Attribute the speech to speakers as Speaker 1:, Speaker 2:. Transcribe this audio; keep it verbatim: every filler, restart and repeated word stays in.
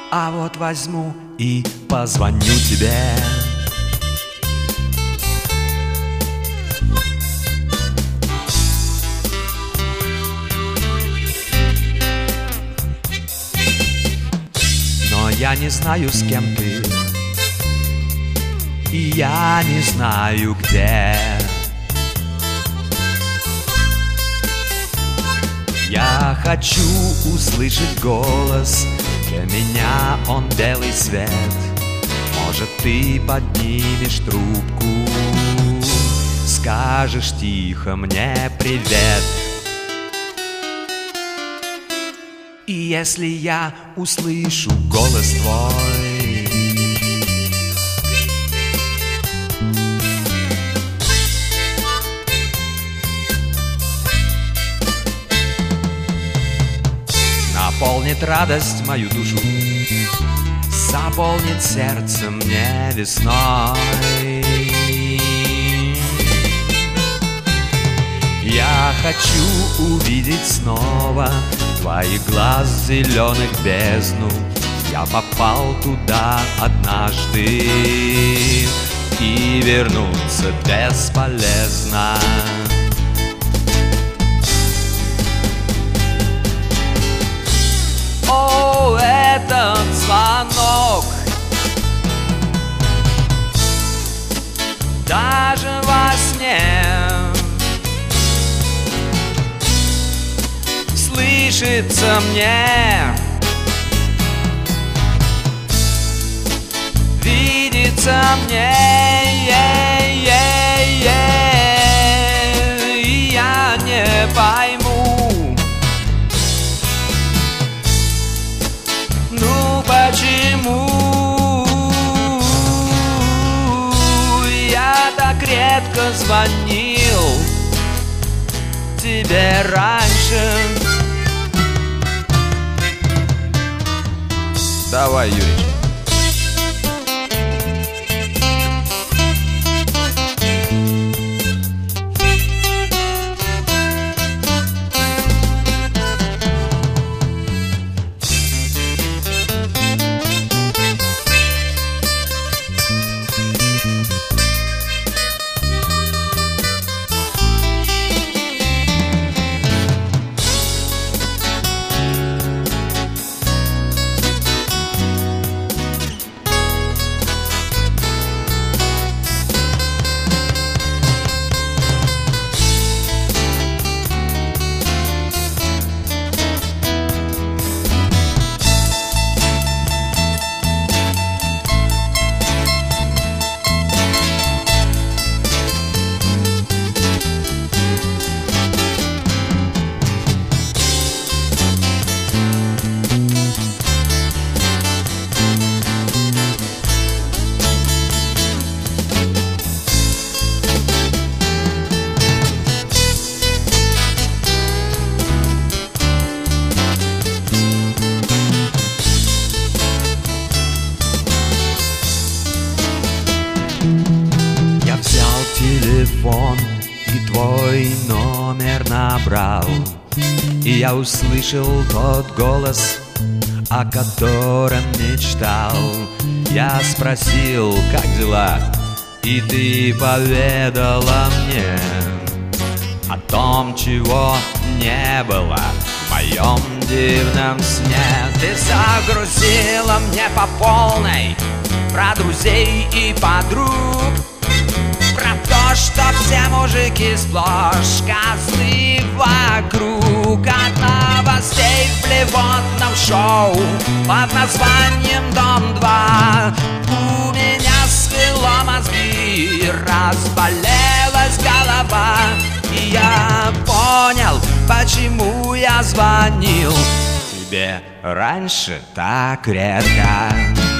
Speaker 1: А вот возьму и позвоню тебе. Но я не знаю, с кем ты, и я не знаю, где. Я хочу услышать голос, для меня он белый свет. Может, ты поднимешь трубку, скажешь тихо мне привет. И если я услышу голос твой, наполнит радость мою душу, заполнит сердце мне весной. Я хочу увидеть снова твоих глаз зеленых бездну. Я попал туда однажды, и вернуться бесполезно. О, этот звонок, даже во сне слышится мне, видится мне, и я не пойму, ну почему я так редко звонил тебе раньше. Давай, Юрич. Телефон и твой номер набрал, и я услышал тот голос, о котором мечтал. Я спросил, как дела, и ты поведала мне о том, чего не было в моем дивном сне. Ты загрузила мне по полной про друзей и подруг, про то, что все мужики сплошь козлы вокруг. От новостей в блевотном шоу под названием «Дом-два» у меня свело мозги, разболелась голова. И я понял, почему я звонил тебе раньше так редко.